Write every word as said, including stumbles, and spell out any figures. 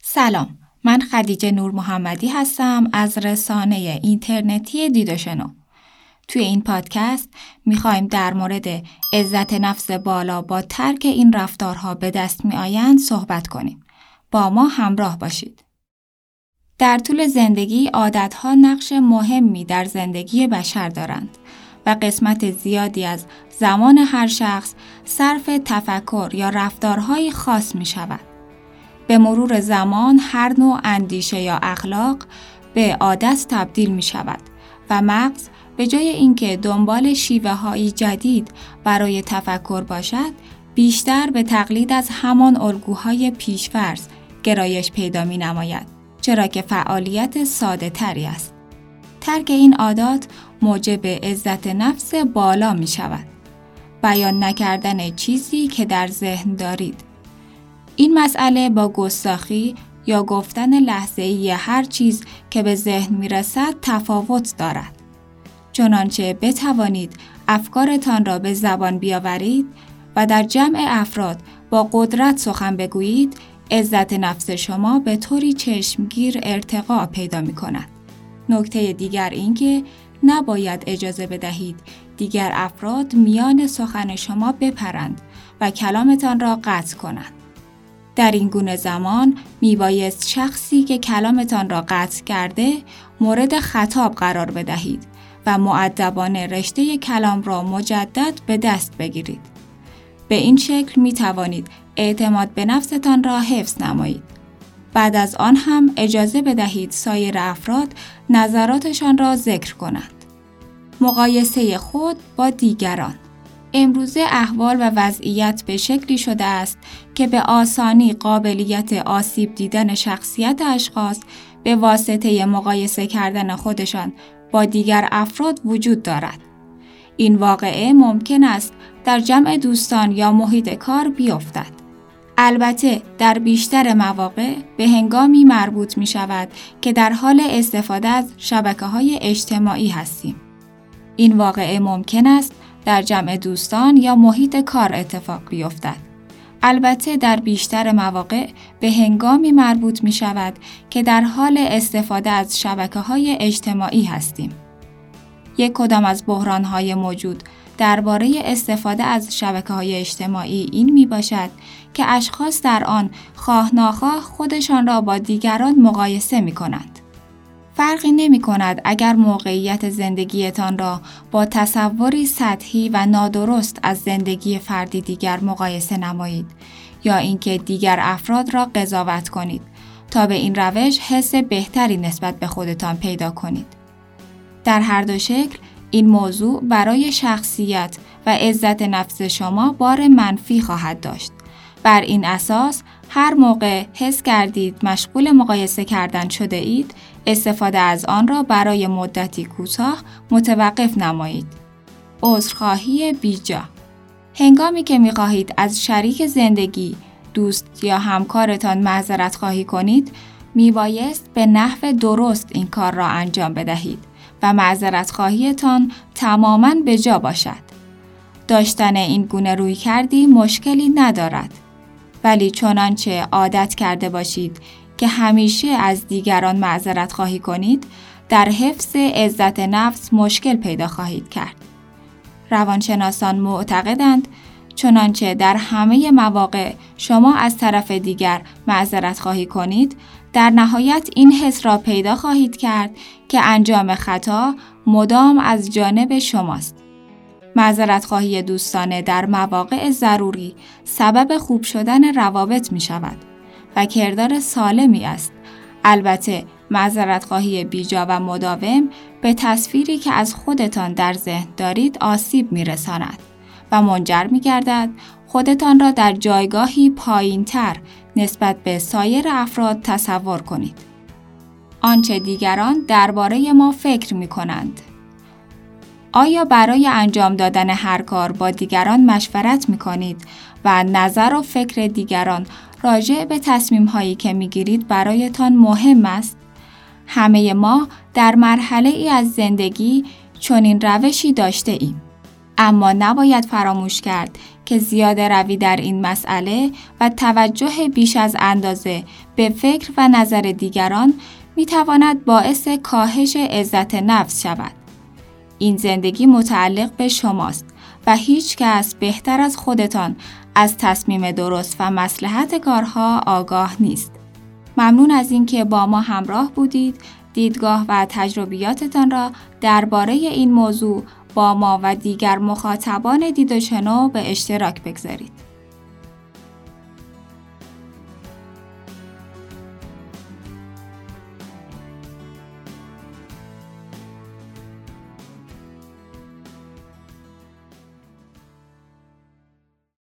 سلام، من خدیجه نور محمدی هستم از رسانه اینترنتی دید و شنو. توی این پادکست میخوایم در مورد عزت نفس بالا با ترک این رفتارها به دست میآیند صحبت کنیم. با ما همراه باشید. در طول زندگی عادتها نقش مهمی در زندگی بشر دارند و قسمت زیادی از زمان هر شخص صرف تفکر یا رفتارهای خاص می شود. به مرور زمان هر نوع اندیشه یا اخلاق به عادت تبدیل می شود و مغز به جای اینکه دنبال شیوه‌های جدید برای تفکر باشد، بیشتر به تقلید از همان الگوهای پیش‌فرض گرایش پیدا می نماید، چرا که فعالیت ساده تری است. ترک این عادات موجب عزت نفس بالا می شود. بیان نکردن چیزی که در ذهن دارید. این مسئله با گستاخی یا گفتن لحظه‌ای هر چیز که به ذهن می رسد تفاوت دارد. چنانچه بتوانید افکارتان را به زبان بیاورید و در جمع افراد با قدرت سخن بگویید، عزت نفس شما به طوری چشمگیر ارتقا پیدا می کند. نکته دیگر این که نباید اجازه بدهید دیگر افراد میان سخن شما بپرند و کلامتان را قطع کنند. در این گونه زمان میبایست شخصی که کلامتان را قطع کرده مورد خطاب قرار بدهید و مؤدبانه رشته کلام را مجدد به دست بگیرید. به این شکل می توانید اعتماد به نفستان را حفظ نمایید. بعد از آن هم اجازه بدهید سایر افراد نظراتشان را ذکر کنند. مقایسه خود با دیگران. امروزه احوال و وضعیت به شکلی شده است که به آسانی قابلیت آسیب دیدن شخصیت اشخاص به واسطه مقایسه کردن خودشان با دیگر افراد وجود دارد. این واقعه ممکن است در جمع دوستان یا محیط کار بیفتد. البته در بیشتر مواقع به هنگامی مربوط می شود که در حال استفاده از شبکه‌های اجتماعی هستیم. این واقعه ممکن است در جمع دوستان یا محیط کار اتفاق بیفتد. البته در بیشتر مواقع به هنگامی مربوط می شود که در حال استفاده از شبکه‌های اجتماعی هستیم. یک کدام از بحران‌های موجود درباره استفاده از شبکه‌های اجتماعی این می باشد که اشخاص در آن خواه ناخواه خودشان را با دیگران مقایسه می کنند. فرقی نمی کند اگر موقعیت زندگیتان را با تصوری سطحی و نادرست از زندگی فردی دیگر مقایسه نمایید یا اینکه دیگر افراد را قضاوت کنید تا به این روش حس بهتری نسبت به خودتان پیدا کنید. در هر دو شکل این موضوع برای شخصیت و عزت نفس شما بار منفی خواهد داشت. بر این اساس هر موقع حس کردید مشغول مقایسه کردن شده اید، استفاده از آن را برای مدتی کوتاه متوقف نمایید. عذرخواهی بیجا. هنگامی که می‌خواهید از شریک زندگی، دوست یا همکارتان معذرت خواهی کنید، میبایست به نحو درست این کار را انجام بدهید و معذرت خواهیتان تماماً به جا باشد. داشتن این گونه روی کردی مشکلی ندارد. ولی چنانچه عادت کرده باشید که همیشه از دیگران معذرت خواهی کنید، در حفظ عزت نفس مشکل پیدا خواهید کرد. روانشناسان معتقدند چنانچه در همه مواقع شما از طرف دیگر معذرت خواهی کنید، در نهایت این حس را پیدا خواهید کرد که انجام خطا مدام از جانب شماست. معذرت خواهی دوستانه در مواقع ضروری سبب خوب شدن روابط می شود و کردار سالمی است. البته معذرت خواهی بیجا و مداوم به تصویری که از خودتان در ذهن دارید آسیب می رساند و منجر می گردد خودتان را در جایگاهی پایین تر نسبت به سایر افراد تصور کنید. آنچه دیگران درباره ما فکر می کنند. آیا برای انجام دادن هر کار با دیگران مشورت می کنید و نظر و فکر دیگران راجع به تصمیم هایی که می گیرید برایتان مهم است؟ همه ما در مرحله ای از زندگی چنین روشی داشته ایم. اما نباید فراموش کرد که زیاده روی در این مسئله و توجه بیش از اندازه به فکر و نظر دیگران میتواند باعث کاهش عزت نفس شود. این زندگی متعلق به شماست و هیچ کس بهتر از خودتان از تصمیم درست و مصلحت کارها آگاه نیست. ممنون از اینکه با ما همراه بودید. دیدگاه و تجربیاتتان را درباره این موضوع با ما و دیگر مخاطبان دید و شنو به اشتراک بگذارید.